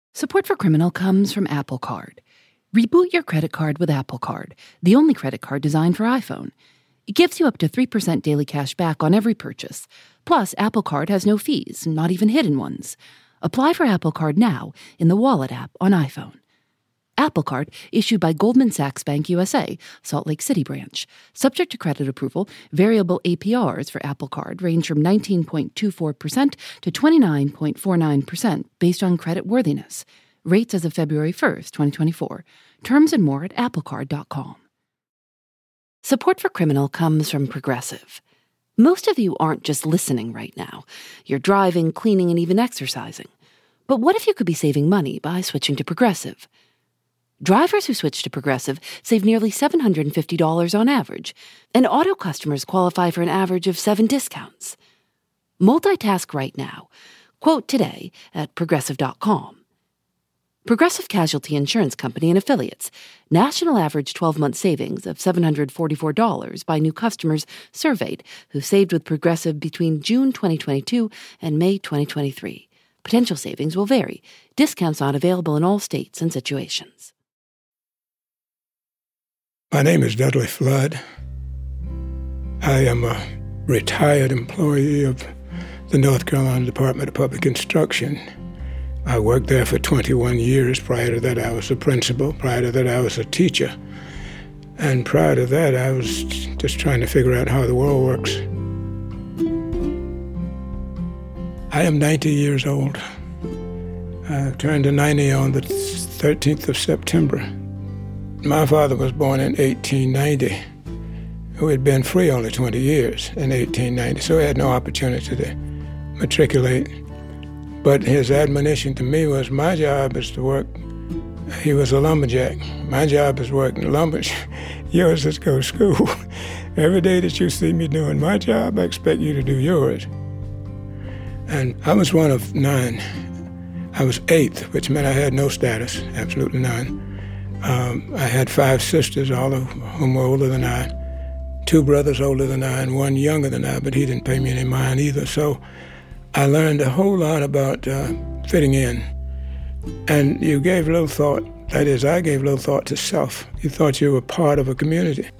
Support for Criminal comes from Apple Card. Reboot your credit card with Apple Card, the only credit card designed for iPhone. It gives you up to 3% daily cash back on every purchase. Plus, Apple Card has no fees, not even hidden ones. Apply for Apple Card now in the Wallet app on iPhone. Apple Card, issued by Goldman Sachs Bank USA, Salt Lake City branch. Subject to credit approval, variable APRs for Apple Card range from 19.24% to 29.49% based on credit worthiness. Rates as of February 1st, 2024. Terms and more at applecard.com. Support for Criminal comes from Progressive. Most of you aren't just listening right now. You're driving, cleaning, and even exercising. But what if you could be saving money by switching to Progressive? Drivers who switch to Progressive save nearly $750 on average, and auto customers qualify for an average of 7 discounts. Multitask right now. Quote today at Progressive.com. Progressive Casualty Insurance Company and Affiliates. National average 12-month savings of $744 by new customers surveyed who saved with Progressive between June 2022 and May 2023. Potential savings will vary. Discounts not available in all states and situations. My name is Dudley Flood. I am a retired employee of the North Carolina Department of Public Instruction. I worked there for 21 years. Prior to that, I was a principal. Prior to that, I was a teacher. And prior to that, I was just trying to figure out how the world works. I am 90 years old. I turned to 90 on the 13th of September. My father was born in 1890, who had been free only 20 years in 1890, so he had no opportunity to matriculate. But his admonition to me was, my job is to work. He was a lumberjack. My job is working lumber. Yours is go to school. Every day that you see me doing my job, I expect you to do yours. And I was one of 9. I was 8th, which meant I had no status, absolutely none. I had 5 sisters, all of whom were older than I, 2 brothers older than I, and 1 younger than I, but he didn't pay me any mind either. So I learned a whole lot about fitting in. And you gave little thought, that is, I gave little thought to self. You thought you were part of a community.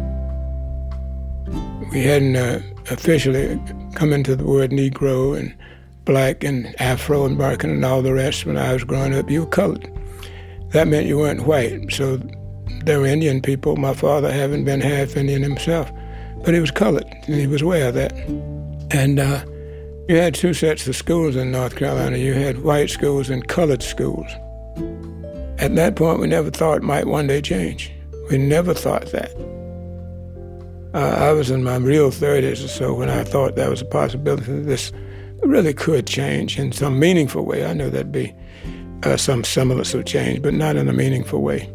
We hadn't officially come into the word Negro and Black and Afro-American and all the rest. When I was growing up, you were colored. That meant you weren't white. So there were Indian people, my father having been half Indian himself, but he was colored, and he was aware of that. And you had 2 sets of schools in North Carolina. You had white schools and colored schools. At that point, we never thought it might one day change. We never thought that. I was in my real 30s or so when I thought that was a possibility that this really could change in some meaningful way. I knew there'd be some semblance of change, but not in a meaningful way.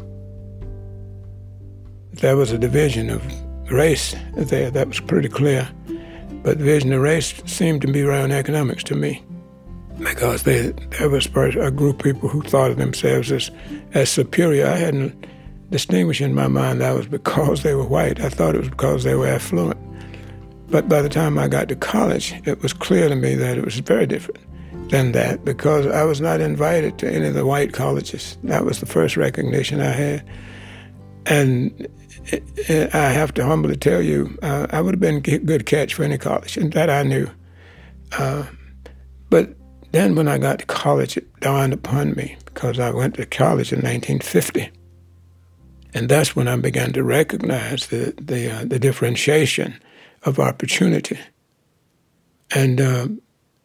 There was a division of race there, that was pretty clear. But the division of race seemed to be around economics to me, because there was a group of people who thought of themselves as superior. I hadn't distinguished in my mind that was because they were white. I thought it was because they were affluent. But by the time I got to college, it was clear to me that it was very different than that, because I was not invited to any of the white colleges. That was the first recognition I had. And I have to humbly tell you, I would have been a good catch for any college, and that I knew. But then when I got to college, it dawned upon me, because I went to college in 1950. And that's when I began to recognize the differentiation of opportunity. And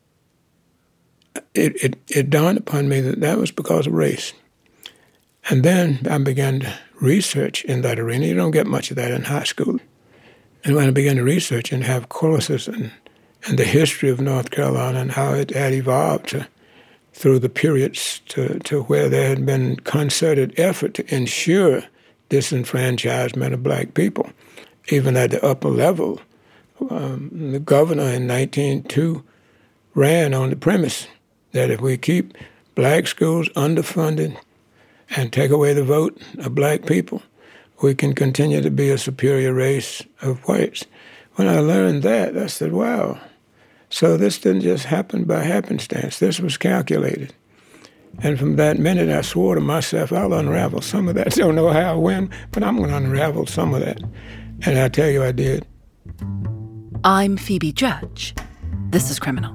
it dawned upon me that was because of race. And then I began to research in that arena. You don't get much of that in high school. And when I began to research and have courses and the history of North Carolina and how it had evolved through the periods to where there had been concerted effort to ensure disenfranchisement of black people, even at the upper level. The governor in 1902 ran on the premise that if we keep black schools underfunded and take away the vote of black people, we can continue to be a superior race of whites. When I learned that, I said, wow, so this didn't just happen by happenstance. This was calculated. And from that minute, I swore to myself, I'll unravel some of that. Don't know how or when, but I'm going to unravel some of that. And I tell you, I did. I'm Phoebe Judge. This is Criminal.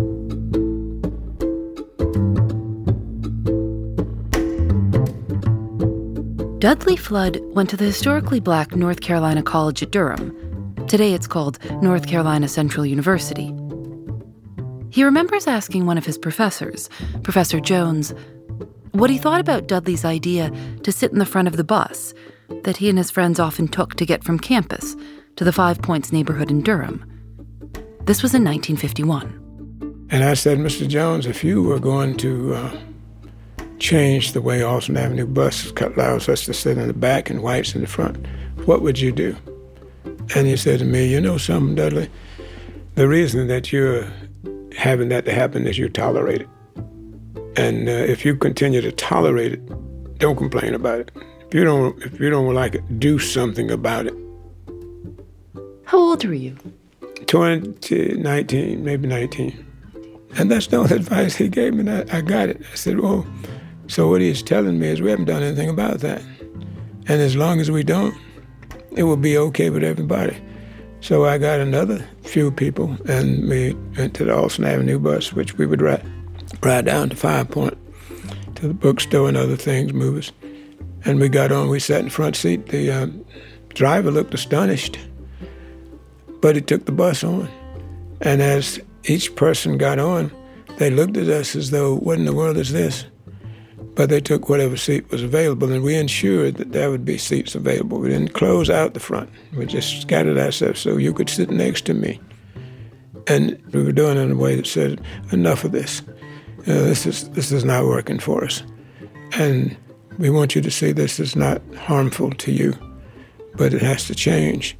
Dudley Flood went to the historically black North Carolina College at Durham. Today it's called North Carolina Central University. He remembers asking one of his professors, Professor Jones, what he thought about Dudley's idea to sit in the front of the bus that he and his friends often took to get from campus to the Five Points neighborhood in Durham. This was in 1951. And I said, Mr. Jones, if you were going to change the way Austin Avenue bus allows us to sit in the back and whites in the front, what would you do? And he said to me, you know something, Dudley? The reason that you're having that to happen is you tolerate it. And if you continue to tolerate it, don't complain about it. If you don't like it, do something about it. How old were you? 20, 19, maybe 19. And that's the only advice he gave me. I got it. I said, well, so what he's telling me is we haven't done anything about that. And as long as we don't, it will be okay with everybody. So I got another few people, and we went to the Austin Avenue bus, which we would ride down to Five Point, to the bookstore and other things, movies. And we got on, we sat in the front seat. The driver looked astonished, but he took the bus on. And as each person got on, they looked at us as though, what in the world is this? But they took whatever seat was available, and we ensured that there would be seats available. We didn't close out the front. We just scattered ourselves so you could sit next to me. And we were doing it in a way that said, enough of this. This is not working for us. And we want you to see this is not harmful to you, but it has to change.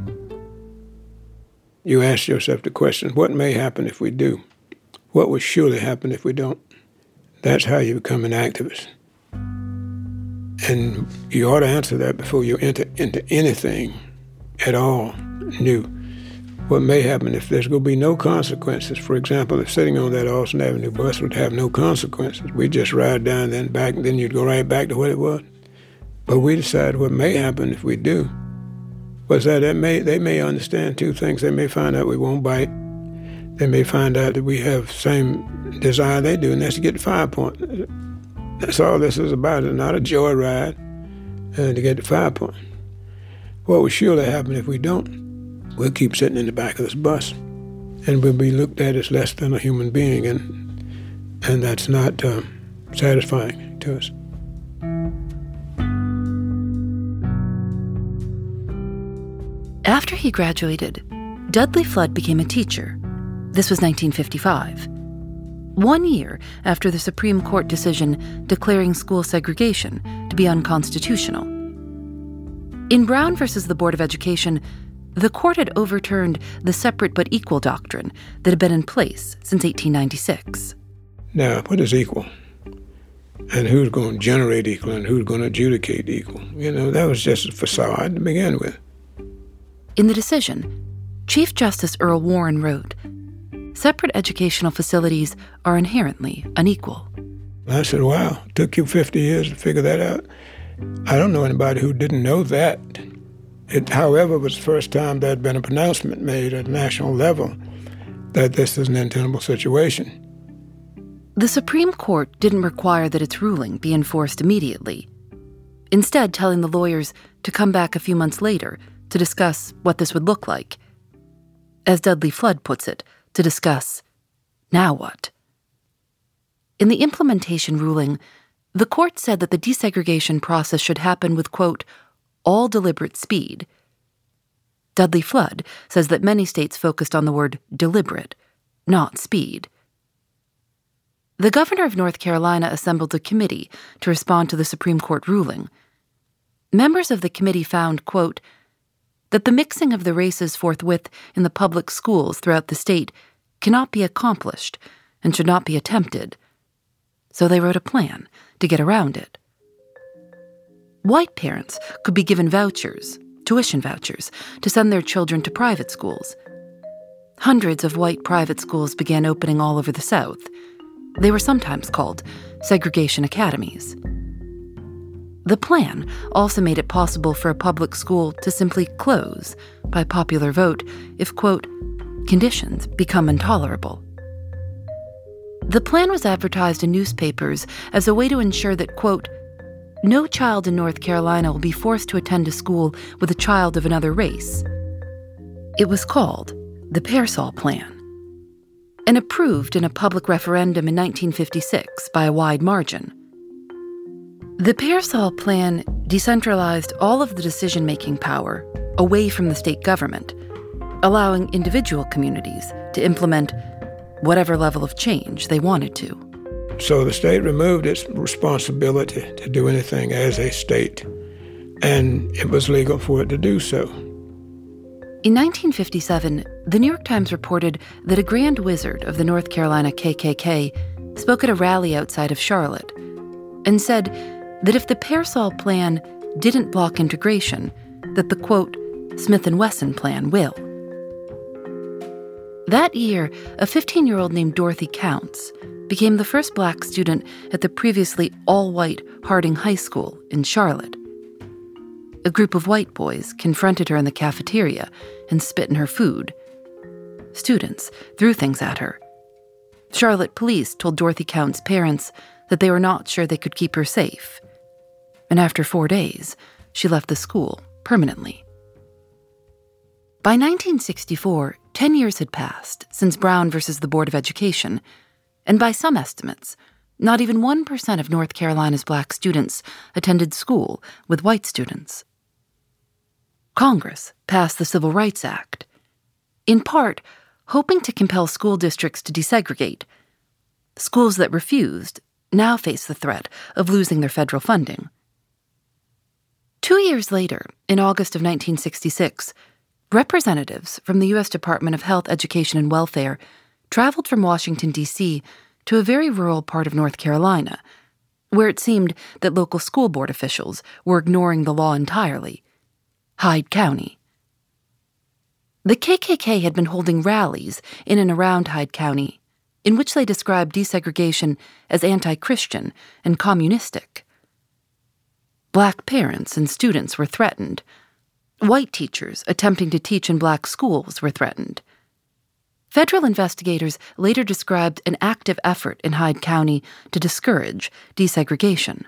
You ask yourself the question, what may happen if we do? What will surely happen if we don't? That's how you become an activist. And you ought to answer that before you enter into anything at all new. What may happen if there's going to be no consequences? For example, if sitting on that Austin Avenue bus would have no consequences, we'd just ride down, then back, and then you'd go right back to what it was. But we decide what may happen if we do was that they may understand two things. They may find out we won't bite. They may find out that we have the same desire they do, and that's to get to 5 Point. That's all this is about. It's not a joyride to get to 5 Point. What will surely happen if we don't? We'll keep sitting in the back of this bus, and we'll be looked at as less than a human being, and that's not satisfying to us. After he graduated, Dudley Flood became a teacher. This was 1955. 1 year after the Supreme Court decision declaring school segregation to be unconstitutional. In Brown versus the Board of Education, the court had overturned the separate but equal doctrine that had been in place since 1896. Now, what is equal? And who's going to generate equal and who's going to adjudicate equal? That was just a facade to begin with. In the decision, Chief Justice Earl Warren wrote, separate educational facilities are inherently unequal. I said, wow, it took you 50 years to figure that out? I don't know anybody who didn't know that. It, however, was the first time there had been a pronouncement made at national level that this is an untenable situation. The Supreme Court didn't require that its ruling be enforced immediately, instead telling the lawyers to come back a few months later to discuss what this would look like. As Dudley Flood puts it, to discuss, now what? In the implementation ruling, the court said that the desegregation process should happen with, quote, all deliberate speed. Dudley Flood says that many states focused on the word deliberate, not speed. The governor of North Carolina assembled a committee to respond to the Supreme Court ruling. Members of the committee found, quote, that the mixing of the races forthwith in the public schools throughout the state cannot be accomplished and should not be attempted. So they wrote a plan to get around it. White parents could be given vouchers, tuition vouchers, to send their children to private schools. Hundreds of white private schools began opening all over the South. They were sometimes called segregation academies. The plan also made it possible for a public school to simply close by popular vote if, quote, conditions become intolerable. The plan was advertised in newspapers as a way to ensure that, quote, no child in North Carolina will be forced to attend a school with a child of another race. It was called the Pearsall Plan and approved in a public referendum in 1956 by a wide margin. The Pearsall Plan decentralized all of the decision-making power away from the state government, allowing individual communities to implement whatever level of change they wanted to. So the state removed its responsibility to do anything as a state, and it was legal for it to do so. In 1957, the New York Times reported that a grand wizard of the North Carolina KKK spoke at a rally outside of Charlotte and said that if the Pearsall Plan didn't block integration, that the, quote, Smith & Wesson Plan will. That year, a 15-year-old named Dorothy Counts became the first black student at the previously all-white Harding High School in Charlotte. A group of white boys confronted her in the cafeteria and spit in her food. Students threw things at her. Charlotte police told Dorothy Counts' parents that they were not sure they could keep her safe. And after 4 days, she left the school permanently. By 1964, 10 years had passed since Brown versus the Board of Education, and by some estimates, not even 1% of North Carolina's black students attended school with white students. Congress passed the Civil Rights Act, in part hoping to compel school districts to desegregate. Schools that refused now face the threat of losing their federal funding. 2 years later, in August of 1966, representatives from the U.S. Department of Health, Education, and Welfare traveled from Washington, D.C. to a very rural part of North Carolina, where it seemed that local school board officials were ignoring the law entirely, Hyde County. The KKK had been holding rallies in and around Hyde County, in which they described desegregation as anti-Christian and communistic. Black parents and students were threatened. White teachers attempting to teach in black schools were threatened. Federal investigators later described an active effort in Hyde County to discourage desegregation.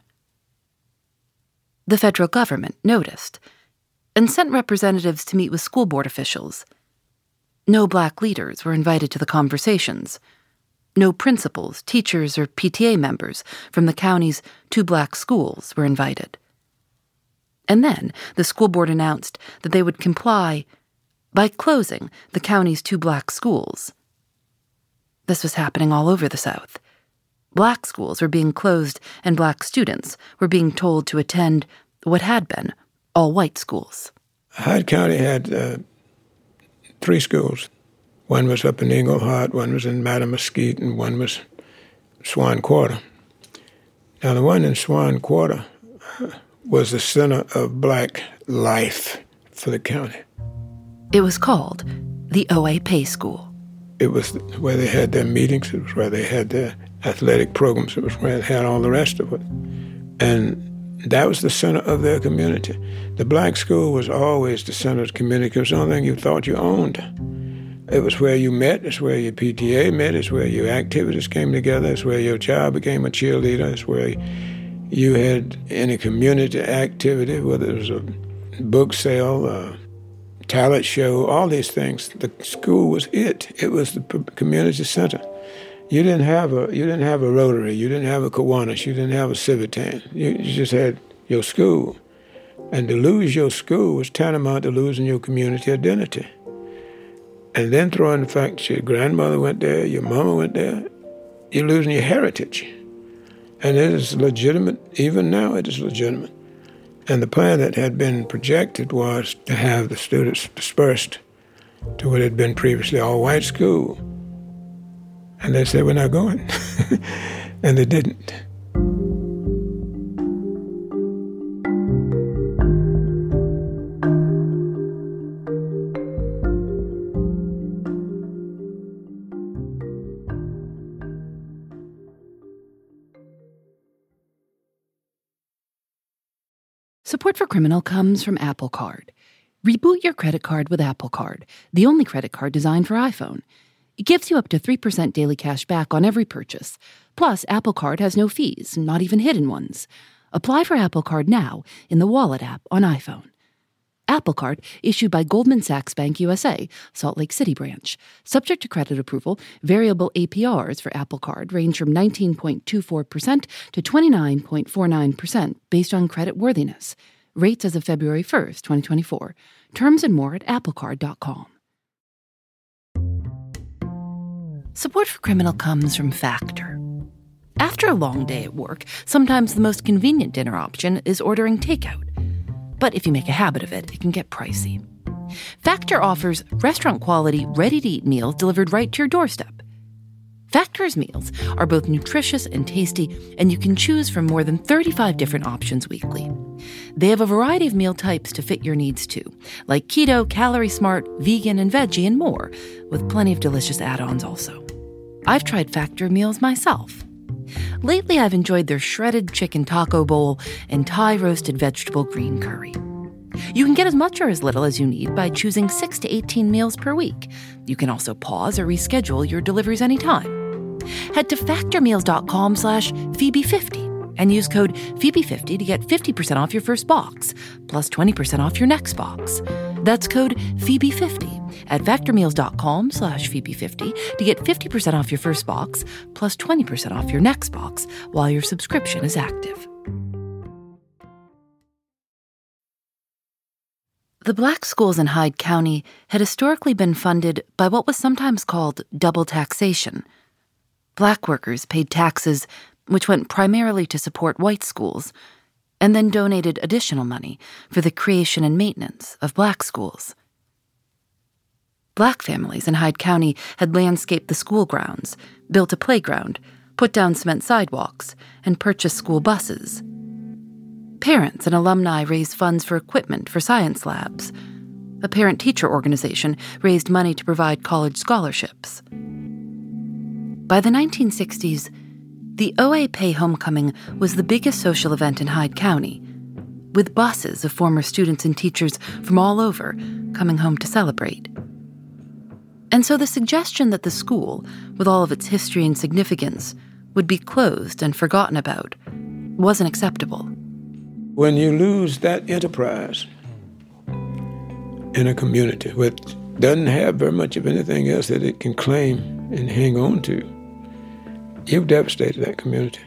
The federal government noticed and sent representatives to meet with school board officials. No black leaders were invited to the conversations. No principals, teachers, or PTA members from the county's 2 black schools were invited. And then the school board announced that they would comply by closing the county's 2 black schools. This was happening all over the South. Black schools were being closed, and black students were being told to attend what had been all-white schools. Hyde County had 3 schools. One was up in Englehart, one was in Mattamuskeet, and one was Swan Quarter. Now, the one in Swan Quarter was the center of black life for the county. It was called the O.A. Pay School. It was where they had their meetings. It was where they had their athletic programs. It was where they had all the rest of it. And that was the center of their community. The black school was always the center of the community because it was the only thing you thought you owned. It was where you met. It's where your PTA met. It's where your activities came together. It's where your child became a cheerleader. It's where you had any community activity, whether it was a book sale, a talent show, all these things. The school was it. It was the community center. You didn't have a Rotary. You didn't have a Kiwanis. You didn't have a Civitan. You just had your school. And to lose your school was tantamount to losing your community identity. And then throw in the fact that your grandmother went there, your mama went there, you're losing your heritage. And it is legitimate. Even now, it is legitimate. And the plan that had been projected was to have the students dispersed to what had been previously all-white school. And they said, we're not going. And they didn't. Support for Criminal comes from Apple Card. Reboot your credit card with Apple Card, the only credit card designed for iPhone. It gives you up to 3% daily cash back on every purchase. Plus, Apple Card has no fees, not even hidden ones. Apply for Apple Card now in the Wallet app on iPhone. Apple Card, issued by Goldman Sachs Bank USA, Salt Lake City branch. Subject to credit approval, variable APRs for Apple Card range from 19.24% to 29.49% based on credit worthiness. Rates as of February 1st, 2024. Terms and more at applecard.com. Support for Criminal comes from Factor. After a long day at work, sometimes the most convenient dinner option is ordering takeout. But if you make a habit of it, it can get pricey. Factor offers restaurant-quality, ready-to-eat meals delivered right to your doorstep. Factor's meals are both nutritious and tasty, and you can choose from more than 35 different options weekly. They have a variety of meal types to fit your needs too, like keto, calorie smart, vegan, and veggie, and more, with plenty of delicious add-ons also. I've tried Factor meals myself. Lately, I've enjoyed their shredded chicken taco bowl and Thai roasted vegetable green curry. You can get as much or as little as you need by choosing 6 to 18 meals per week. You can also pause or reschedule your deliveries anytime. Head to factormeals.com/Phoebe50 and use code Phoebe50 to get 50% off your first box, plus 20% off your next box. That's code Phoebe50 at factormeals.com/Phoebe50 to get 50% off your first box, plus 20% off your next box while your subscription is active. The black schools in Hyde County had historically been funded by what was sometimes called double taxation. Black workers paid taxes which went primarily to support white schools, and then donated additional money for the creation and maintenance of black schools. Black families in Hyde County had landscaped the school grounds, built a playground, put down cement sidewalks, and purchased school buses. Parents and alumni raised funds for equipment for science labs. A parent-teacher organization raised money to provide college scholarships. By the 1960s, the OA Pay Homecoming was the biggest social event in Hyde County, with buses of former students and teachers from all over coming home to celebrate. And so the suggestion that the school, with all of its history and significance, would be closed and forgotten about wasn't acceptable. When you lose that enterprise in a community which doesn't have very much of anything else that it can claim and hang on to, you've devastated that community.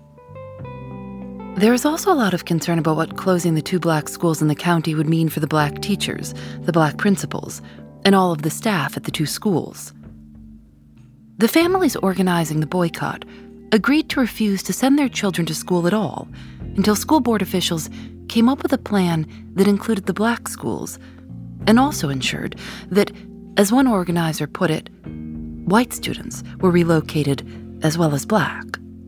There was also a lot of concern about what closing the 2 black schools in the county would mean for the black teachers, the black principals, and all of the staff at the 2 schools. The families organizing the boycott agreed to refuse to send their children to school at all until school board officials came up with a plan that included the black schools and also ensured that, as one organizer put it, white students were relocated as well as black.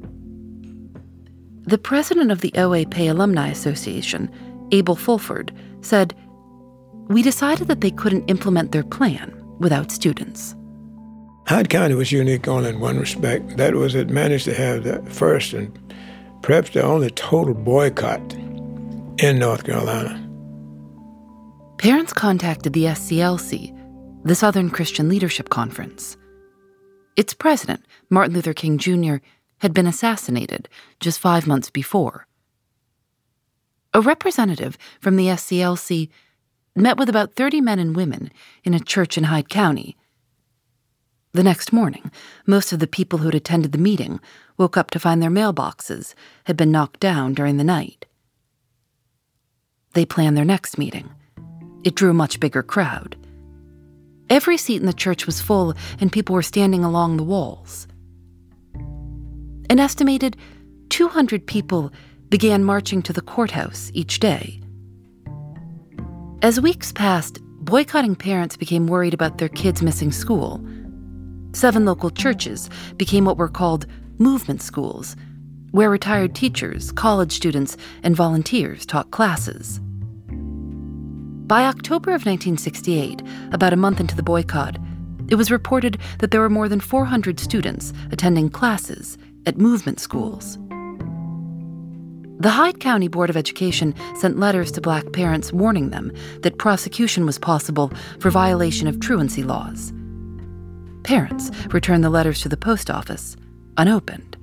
The president of the OA Pay Alumni Association, Abel Fulford, said, "We decided that they couldn't implement their plan without students." Hyde County was unique only in one respect. That was it managed to have the first and perhaps the only total boycott in North Carolina. Parents contacted the SCLC, the Southern Christian Leadership Conference. Its president, Martin Luther King Jr., had been assassinated just 5 months before. A representative from the SCLC met with about 30 men and women in a church in Hyde County. The next morning, most of the people who had attended the meeting woke up to find their mailboxes had been knocked down during the night. They planned their next meeting. It drew a much bigger crowd. Every seat in the church was full, and people were standing along the walls. An estimated 200 people began marching to the courthouse each day. As weeks passed, boycotting parents became worried about their kids missing school. 7 local churches became what were called movement schools, where retired teachers, college students, and volunteers taught classes. By October of 1968, about a month into the boycott, it was reported that there were more than 400 students attending classes at movement schools. The Hyde County Board of Education sent letters to black parents warning them that prosecution was possible for violation of truancy laws. Parents returned the letters to the post office, unopened.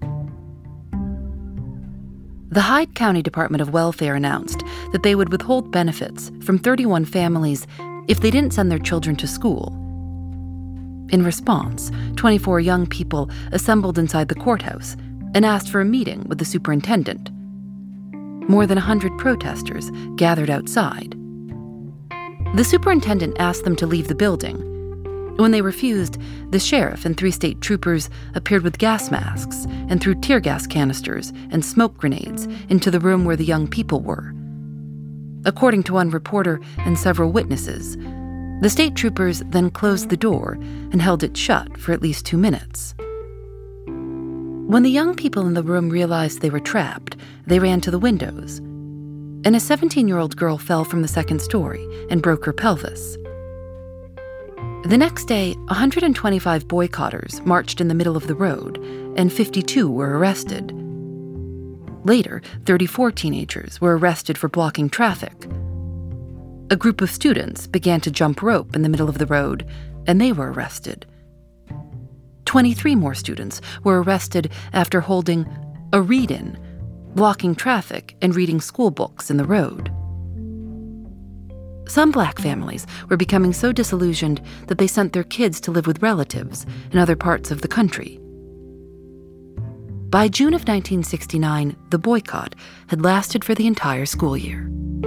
The Hyde County Department of Welfare announced that they would withhold benefits from 31 families if they didn't send their children to school. In response, 24 young people assembled inside the courthouse and asked for a meeting with the superintendent. More than 100 protesters gathered outside. The superintendent asked them to leave the building. When they refused, the sheriff and 3 state troopers appeared with gas masks and threw tear gas canisters and smoke grenades into the room where the young people were. According to one reporter and several witnesses, the state troopers then closed the door and held it shut for at least 2 minutes. When the young people in the room realized they were trapped, they ran to the windows, and a 17-year-old girl fell from the second story and broke her pelvis. The next day, 125 boycotters marched in the middle of the road, and 52 were arrested. Later, 34 teenagers were arrested for blocking traffic. A group of students began to jump rope in the middle of the road, and they were arrested. 23 more students were arrested after holding a read-in, blocking traffic and reading school books in the road. Some black families were becoming so disillusioned that they sent their kids to live with relatives in other parts of the country. By June of 1969, the boycott had lasted for the entire school year.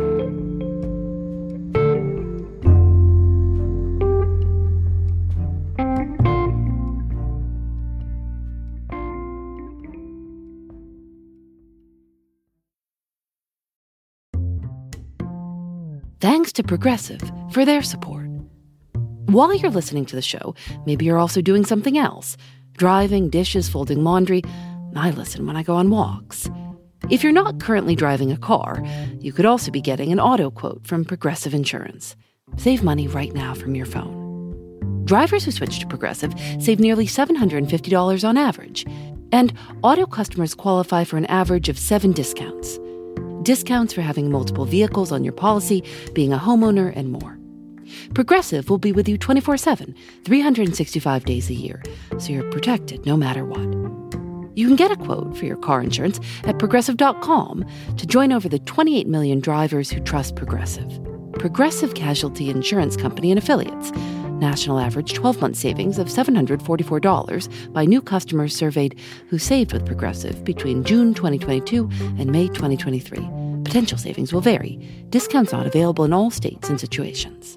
Thanks to Progressive for their support. While you're listening to the show, maybe you're also doing something else. Driving, dishes, folding laundry. I listen when I go on walks. If you're not currently driving a car, you could also be getting an auto quote from Progressive Insurance. Save money right now from your phone. Drivers who switch to Progressive save nearly $750 on average. And auto customers qualify for an average of 7 discounts. Discounts for having multiple vehicles on your policy, being a homeowner, and more. Progressive will be with you 24/7, 365 days a year, so you're protected no matter what. You can get a quote for your car insurance at Progressive.com to join over the 28 million drivers who trust Progressive. Progressive Casualty Insurance Company and Affiliates. National average 12-month savings of $744 by new customers surveyed who saved with Progressive between June 2022 and May 2023. Potential savings will vary. Discounts not available in all states and situations.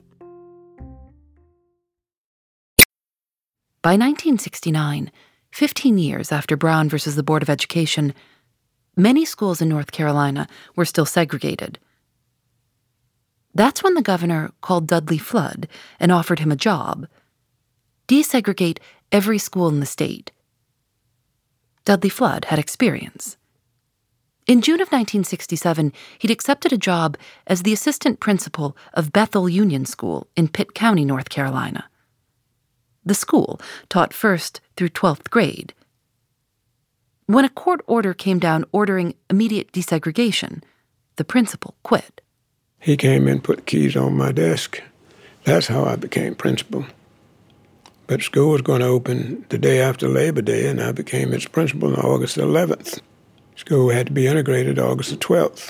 By 1969, 15 years after Brown versus the Board of Education, many schools in North Carolina were still segregated. That's when the governor called Dudley Flood and offered him a job: desegregate every school in the state. Dudley Flood had experience. In June of 1967, he'd accepted a job as the assistant principal of Bethel Union School in Pitt County, North Carolina. The school taught 1st through 12th grade. When a court order came down ordering immediate desegregation, the principal quit. He came in, put keys on my desk. That's how I became principal. But school was going to open the day after Labor Day, and I became its principal on August 11th. School had to be integrated August the 12th.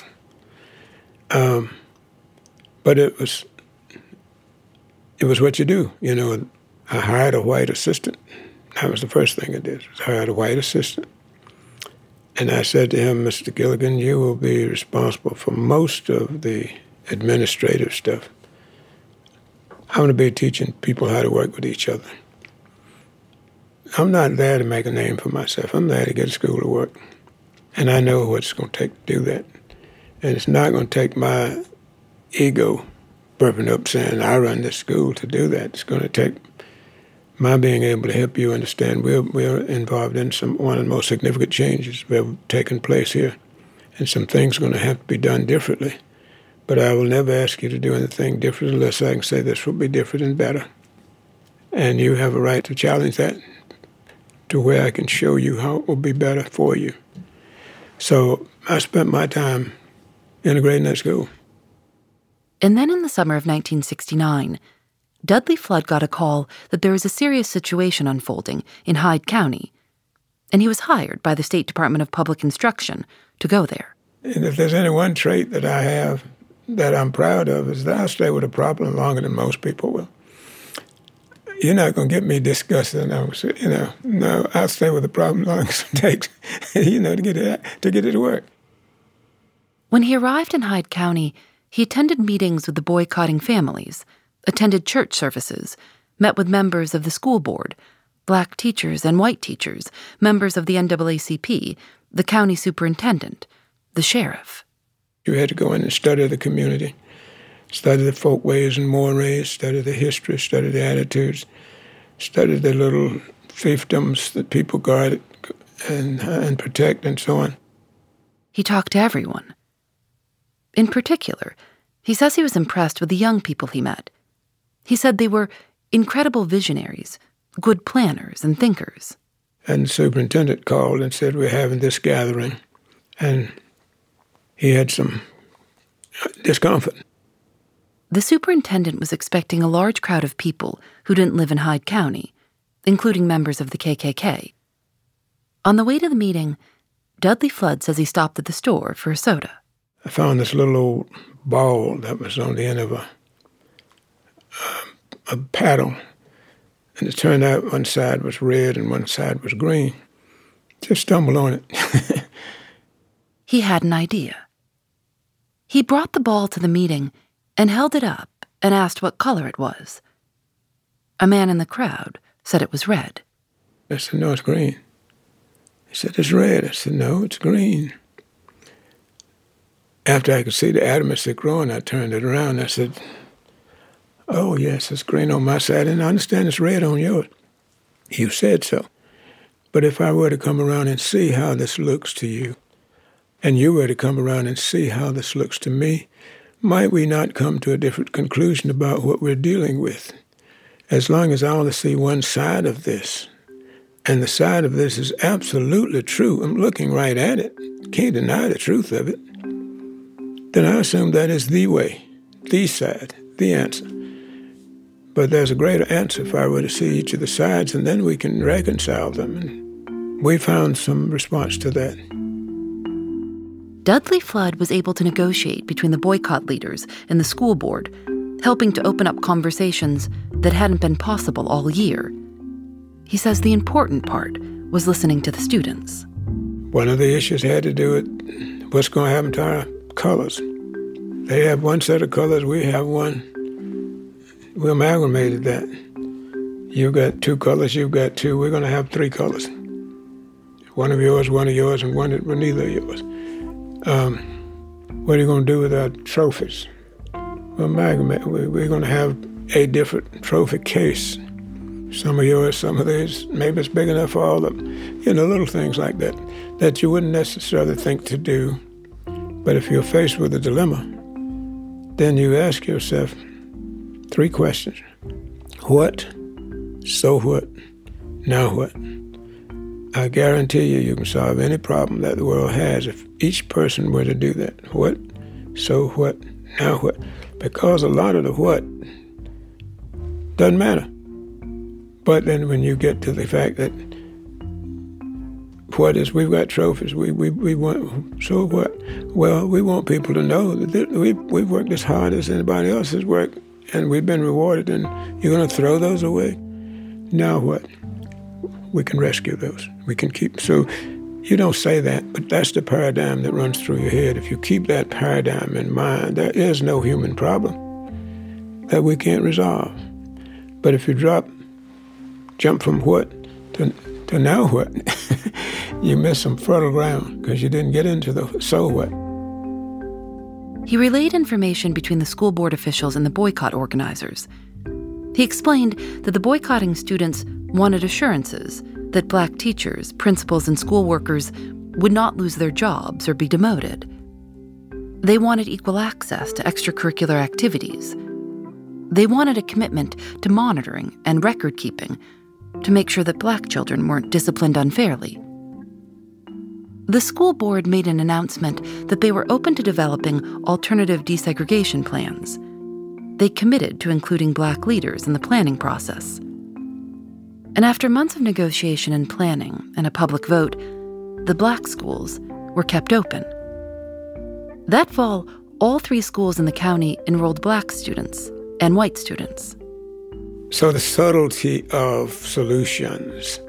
But it was what you do. You know, I hired a white assistant. That was the first thing I did. I hired a white assistant. And I said to him, Mr. Gilligan, you will be responsible for most of the administrative stuff. I'm going to be teaching people how to work with each other. I'm not there to make a name for myself. I'm there to get a school to work. And I know what it's going to take to do that. And it's not going to take my ego burping up saying, I run this school to do that. It's going to take my being able to help you understand we're involved in one of the most significant changes that have taken place here. And some things are going to have to be done differently. But I will never ask you to do anything different unless I can say this will be different and better. And you have a right to challenge that to where I can show you how it will be better for you. So I spent my time integrating that school. And then in the summer of 1969, Dudley Flood got a call that there was a serious situation unfolding in Hyde County, and he was hired by the State Department of Public Instruction to go there. And if there's any one trait that I have that I'm proud of, is that I stay with a problem longer than most people will. You're not going to get me disgusted. No, I'll stay with the problem as long as it takes, to get it to work. When he arrived in Hyde County, he attended meetings with the boycotting families, attended church services, met with members of the school board, black teachers and white teachers, members of the NAACP, the county superintendent, the sheriff. You had to go in and study the community, study the folkways and mores, study the history, study the attitudes, study the little fiefdoms that people guard and protect and so on. He talked to everyone. In particular, he says he was impressed with the young people he met. He said they were incredible visionaries, good planners and thinkers. And the superintendent called and said, we're having this gathering. And he had some discomfort. The superintendent was expecting a large crowd of people who didn't live in Hyde County, including members of the KKK. On the way to the meeting, Dudley Flood says he stopped at the store for a soda. I found this little old ball that was on the end of a paddle, and it turned out one side was red and one side was green. Just stumbled on it. He had an idea. He brought the ball to the meeting and held it up and asked what color it was. A man in the crowd said it was red. I said, no, it's green. He said, it's red. I said, no, it's green. After I could see the atoms growing, I turned it around. I said, oh, yes, it's green on my side, and I understand it's red on yours. You said so. But if I were to come around and see how this looks to you, and you were to come around and see how this looks to me, might we not come to a different conclusion about what we're dealing with? As long as I only see one side of this, and the side of this is absolutely true, I'm looking right at it, can't deny the truth of it, then I assume that is the way, the side, the answer. But there's a greater answer if I were to see each of the sides, and then we can reconcile them. And we found some response to that. Dudley Flood was able to negotiate between the boycott leaders and the school board, helping to open up conversations that hadn't been possible all year. He says the important part was listening to the students. One of the issues had to do with what's going to happen to our colors. They have one set of colors, we have one. We amalgamated that. You've got two colors, you've got two. We're going to have three colors. One of yours, and one that were neither of yours. What are you going to do with our trophies? We're going to have a different trophy case. Some of yours, some of theirs. Maybe it's big enough for all of them. Little things like that, that you wouldn't necessarily think to do. But if you're faced with a dilemma, then you ask yourself 3 questions. What? So what? Now what? I guarantee you can solve any problem that the world has if each person were to do that. What? So what? Now what? Because a lot of the what doesn't matter. But then when you get to the fact that what is, we've got trophies, we want, so what? Well, we want people to know that we've worked as hard as anybody else has worked, and we've been rewarded, and you're going to throw those away? Now what? We can rescue those. We can keep. So you don't say that, but that's the paradigm that runs through your head. If you keep that paradigm in mind, there is no human problem that we can't resolve. But if you jump from what to now what, you miss some fertile ground because you didn't get into the so what. He relayed information between the school board officials and the boycott organizers. He explained that the boycotting students wanted assurances that black teachers, principals, and school workers would not lose their jobs or be demoted. They wanted equal access to extracurricular activities. They wanted a commitment to monitoring and record-keeping to make sure that black children weren't disciplined unfairly. The school board made an announcement that they were open to developing alternative desegregation plans. They committed to including Black leaders in the planning process. And after months of negotiation and planning and a public vote, the Black schools were kept open. That fall, all 3 schools in the county enrolled Black students and white students. So the subtlety of solutions,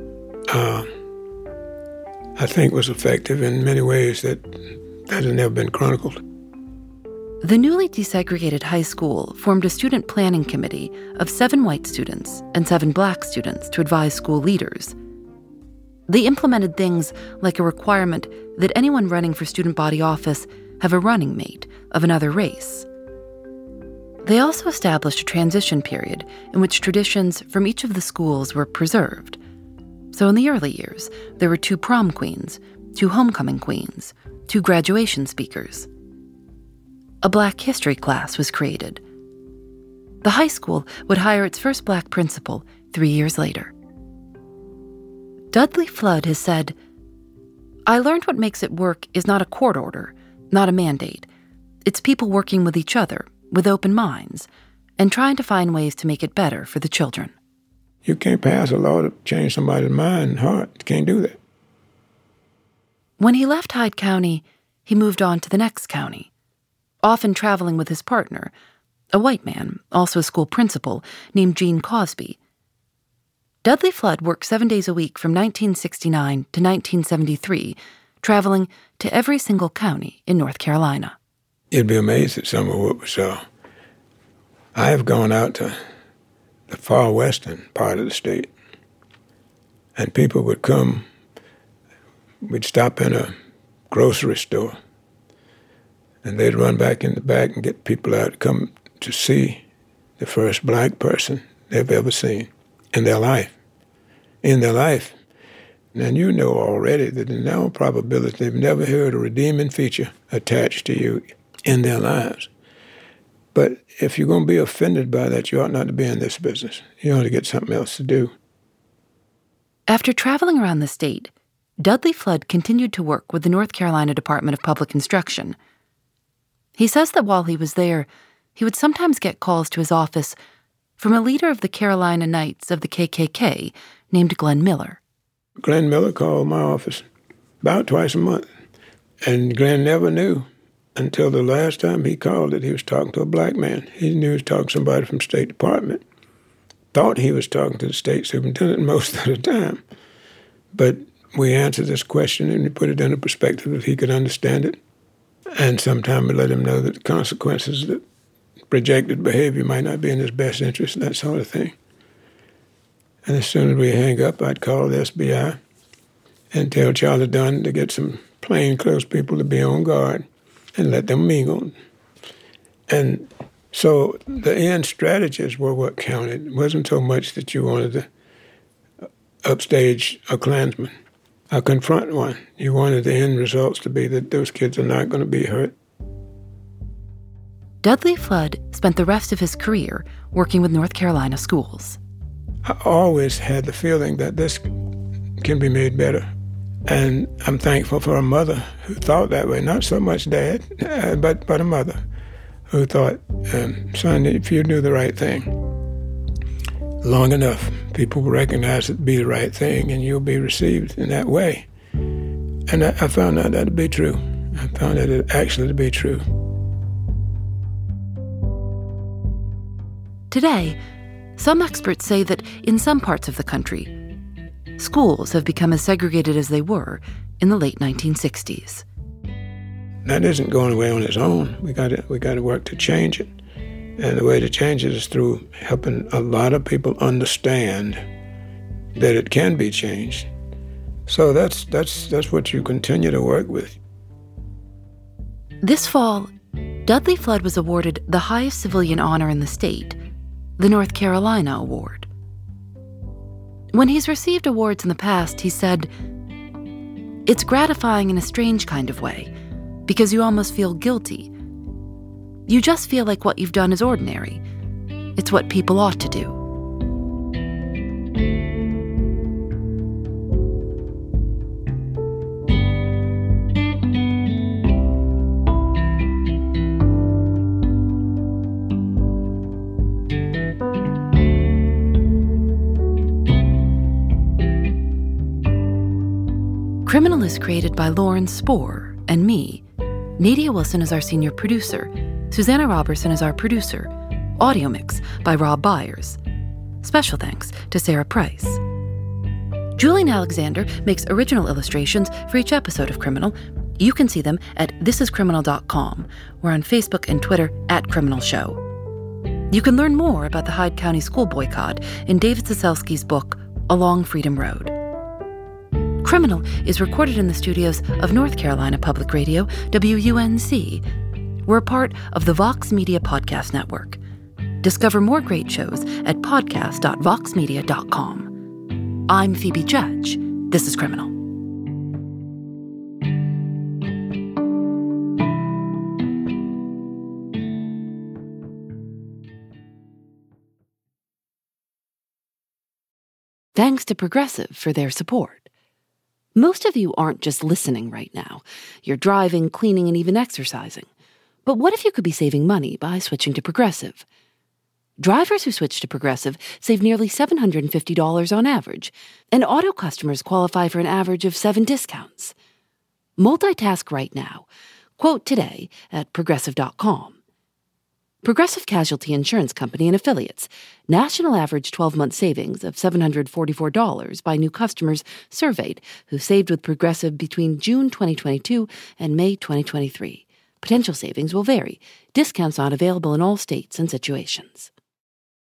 I think, was effective in many ways that has never been chronicled. The newly desegregated high school formed a student planning committee of 7 white students and 7 Black students to advise school leaders. They implemented things like a requirement that anyone running for student body office have a running mate of another race. They also established a transition period in which traditions from each of the schools were preserved. So in the early years, there were 2 prom queens, 2 homecoming queens, 2 graduation speakers. A Black history class was created. The high school would hire its first Black principal 3 years later. Dudley Flood has said, "I learned what makes it work is not a court order, not a mandate. It's people working with each other, with open minds, and trying to find ways to make it better for the children." You can't pass a law to change somebody's mind and heart. You can't do that. When he left Hyde County, he moved on to the next county, often traveling with his partner, a white man, also a school principal, named Gene Cosby. Dudley Flood worked 7 days a week from 1969 to 1973, traveling to every single county in North Carolina. You'd be amazed at some of what we saw. I have gone out to the far western part of the state, and people would come. We'd stop in a grocery store, and they'd run back in the back and get people out to come to see the first Black person they've ever seen in their life. In their life. And you know already that in all probability they've never heard a redeeming feature attached to you in their lives. But if you're going to be offended by that, you ought not to be in this business. You ought to get something else to do. After traveling around the state, Dudley Flood continued to work with the North Carolina Department of Public Instruction. He says that while he was there, he would sometimes get calls to his office from a leader of the Carolina Knights of the KKK named Glenn Miller. Glenn Miller called my office about twice a month, and Glenn never knew until the last time he called that he was talking to a Black man. He knew he was talking to somebody from State Department. Thought he was talking to the state superintendent most of the time. But we answered this question and we put it in a perspective if he could understand it. And sometimes we let him know that the consequences that projected behavior might not be in his best interest and that sort of thing. And as soon as we hang up, I'd call the SBI and tell Charlie Dunn to get some plainclothes people to be on guard and let them mingle. And so the end strategies were what counted. It wasn't so much that you wanted to upstage a Klansman or confront one. You wanted the end results to be that those kids are not going to be hurt. Dudley Flood spent the rest of his career working with North Carolina schools. I always had the feeling that this can be made better. And I'm thankful for a mother who thought that way. Not so much Dad, but a mother who thought, son, if you do the right thing long enough, people will recognize it to be the right thing and you'll be received in that way. And I found out that to be true. I found that actually to be true. Today, some experts say that in some parts of the country, schools have become as segregated as they were in the late 1960s. That isn't going away on its own. We got to work to change it. And the way to change it is through helping a lot of people understand that it can be changed. So that's what you continue to work with. This fall, Dudley Flood was awarded the highest civilian honor in the state, the North Carolina Award. When he's received awards in the past, he said, "It's gratifying in a strange kind of way, because you almost feel guilty. You just feel like what you've done is ordinary. It's what people ought to do." Criminal is created by Lauren Spohr and me. Nadia Wilson is our senior producer. Susanna Robertson is our producer. Audio mix by Rob Byers. Special thanks to Sarah Price. Julian Alexander makes original illustrations for each episode of Criminal. You can see them at thisiscriminal.com. We're on Facebook and Twitter @CriminalShow. You can learn more about the Hyde County school boycott in David Zaselsky's book, Along Freedom Road. Criminal is recorded in the studios of North Carolina Public Radio, WUNC. We're a part of the Vox Media Podcast Network. Discover more great shows at podcast.voxmedia.com. I'm Phoebe Judge. This is Criminal. Thanks to Progressive for their support. Most of you aren't just listening right now. You're driving, cleaning, and even exercising. But what if you could be saving money by switching to Progressive? Drivers who switch to Progressive save nearly $750 on average, and auto customers qualify for an average of 7 discounts. Multitask right now. Quote today at Progressive.com. Progressive Casualty Insurance Company and Affiliates. National average 12-month savings of $744 by new customers surveyed who saved with Progressive between June 2022 and May 2023. Potential savings will vary. Discounts not available in all states and situations.